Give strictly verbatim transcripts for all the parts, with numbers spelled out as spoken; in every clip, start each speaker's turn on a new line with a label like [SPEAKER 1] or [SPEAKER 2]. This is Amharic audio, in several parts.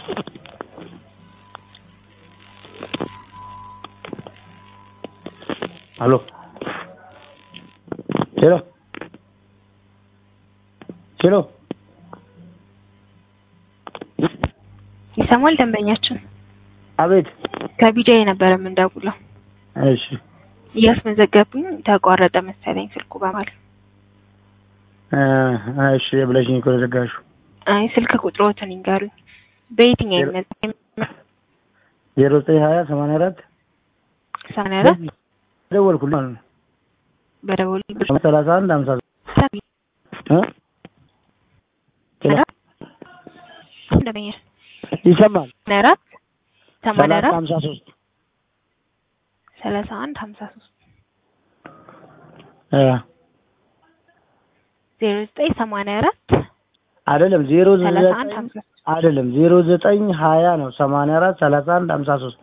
[SPEAKER 1] Aló. Chelo. Chelo.
[SPEAKER 2] ይሰማል ደንበኛችን?
[SPEAKER 1] አቤት።
[SPEAKER 2] ከቢጃይ ነበር የምንደውለው።
[SPEAKER 1] እሺ።
[SPEAKER 2] እያስመዘገብኝ ተቋረጠ መሰለኝ ስልኩ በማለት።
[SPEAKER 1] እ እሺ ብለሽኝ እኮ ዘጋሽው።
[SPEAKER 2] አይ ስልክ ቁጥሮትን ይንገሩኝ። በየትኛው ይመዘገብ?
[SPEAKER 1] ዜሮ ዘጠኝ ሀያ ሰማንያ አራት
[SPEAKER 2] ሰማንያ አራት
[SPEAKER 1] ደወልኩልህ ማለት ነው።
[SPEAKER 2] በደወልኩልሽ
[SPEAKER 1] ሰላሳ አንድ ሃምሳ እ
[SPEAKER 2] ደንበኛ
[SPEAKER 1] ይሰማል?
[SPEAKER 2] አራት ሰማንያ አራት
[SPEAKER 1] ሃምሳ ሶስት
[SPEAKER 2] ሰላሳ አንድ ሃምሳ ሶስት
[SPEAKER 1] እ
[SPEAKER 2] ዜሮ ዘጠኝ ሰማንያ አራት
[SPEAKER 1] አይደለም ዜሮ
[SPEAKER 2] ሰላሳ አንድ
[SPEAKER 1] ዘጠኝ
[SPEAKER 2] ሃምሳ ሶስት
[SPEAKER 1] አይደለም ዜሮ ዘጠኝ ሀያ ነው ሰማንያ አራት ሰላሳ አንድ ሃምሳ ሶስት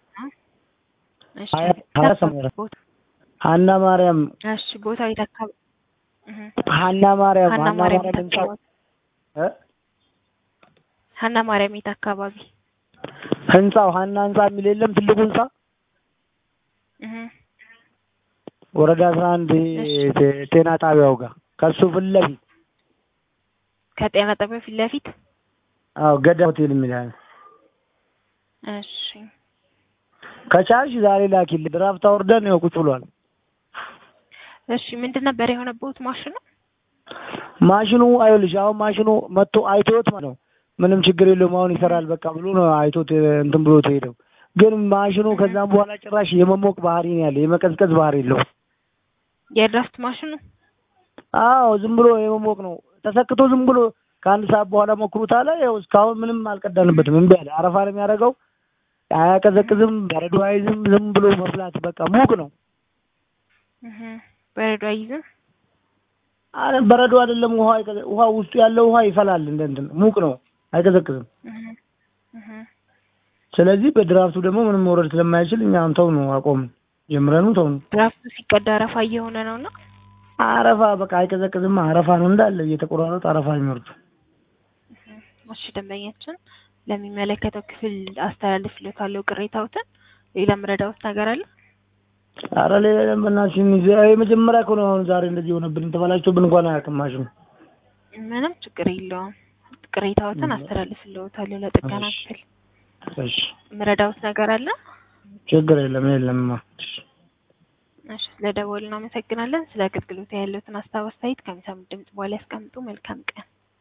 [SPEAKER 2] እሺ
[SPEAKER 1] ሀያ ሰማንያ አራት ሀና ማርያም
[SPEAKER 2] እሺ ቦታው ይተካብ
[SPEAKER 1] ሀና ማርያም
[SPEAKER 2] ሀና
[SPEAKER 1] ሀና
[SPEAKER 2] ማርያም
[SPEAKER 1] ማርያም ህንጻ እ
[SPEAKER 2] ሀና ማርያም የት አካባቢ?
[SPEAKER 1] ህንጻው ሀና ህንጻ የሚል የለም ትልቁ ህንጻ
[SPEAKER 2] እህ
[SPEAKER 1] ወረዳ አስራ አንድ ጤና ጣቢያው ጋር ከሱ ፊት ለፊት
[SPEAKER 2] ከጤና ጣቢያው ፊት ለፊት
[SPEAKER 1] አዎ ገዳ ሆቴል የሚላል።
[SPEAKER 2] እሺ
[SPEAKER 1] ከቻልሽ ዛሬ ላኪል ድራፍት አውርደን ነው ቁጭ ብሏል።
[SPEAKER 2] እሺ ምንድን ነበር የሆነበት ማሽኑ?
[SPEAKER 1] ማሽኑ አይልሽ አሁን ማሽኑ መጥቶ አይቶት ማለት ነው ምንም ችግር የለውም አሁን ይሰራል በቃ ብሎ ነው አይቶት እንትን ብሎ ተሄደው። ግን ማሽኑ ከዛም በኋላ ጭራሽ የመሞቅ ባህሪ ነው ያለው የመቀዝቀዝ ባህሪ የለውም።
[SPEAKER 2] የድራፍት ማሽኑ?
[SPEAKER 1] አዎ ዝም ብሎ የመሞቅ ነው ተሰክቶ ዝም ብሎ ከአንድ ሰዓት በኋላ ሞክሩት አለ። ያው እስካሁን ምንም አልቀዳንበትም እምቢ አለ። አረፋ ነው የሚያደርገው አያቀዘቅዝም በረዶ አይዝም ዝም ብሎ መፍላት በቃ ሙቅ ነው።
[SPEAKER 2] እህ በረዶ አይዝም?
[SPEAKER 1] አረ በረዶ አይደለም ውሃ ውሃ ውስጡ ያለው ውሃ ይፈላል እንደ እንትን ሙቅ ነው አይቀዘቅዝም።
[SPEAKER 2] እህ እህ
[SPEAKER 1] ስለዚህ በድራፍቱ ደግሞ ምንም መውረድ ስለማይችል እኛ አንተው ነው አቆም ጀምረኑ ተው ነው።
[SPEAKER 2] ድራፍቱ ሲቀዳ አረፋ እየሆነ ነውና
[SPEAKER 1] አረፋ በቃ አይቀዘቅዝም አረፋ ነው እንዳለ እየተቆራረጠ አረፋ የሚወርድ።
[SPEAKER 2] እሺ ደንበኛችን ለሚመለከተው ክፍል አስተላልፍልዎታለሁ ቅሬታዎትን። ሌላ ምረዳዎት ነገር አለ?
[SPEAKER 1] አረ ሌላ ለምናሽ የመጀመሪያ እኮ ነው አሁን ዛሬ እንደዚህ ሆነብን ተበላሽቶብን እንኳን አያውቅም ማሽኑ።
[SPEAKER 2] ምንም ችግር የለውም ቅሬታዎትን አስተላልፍልዎታለሁ ለጥገና ክፍል።
[SPEAKER 1] እሺ
[SPEAKER 2] ምረዳዎት ነገር አለ?
[SPEAKER 1] ችግር የለም የለም።
[SPEAKER 2] እሺ ስለደወሉ እናመሰግናለን። ስለ አገልግሎት ያለዎትን ሀሳብ አስተያየት ከሚሰሙት ድምጽ በኋላ ያስቀምጡ። መልካም ቀን።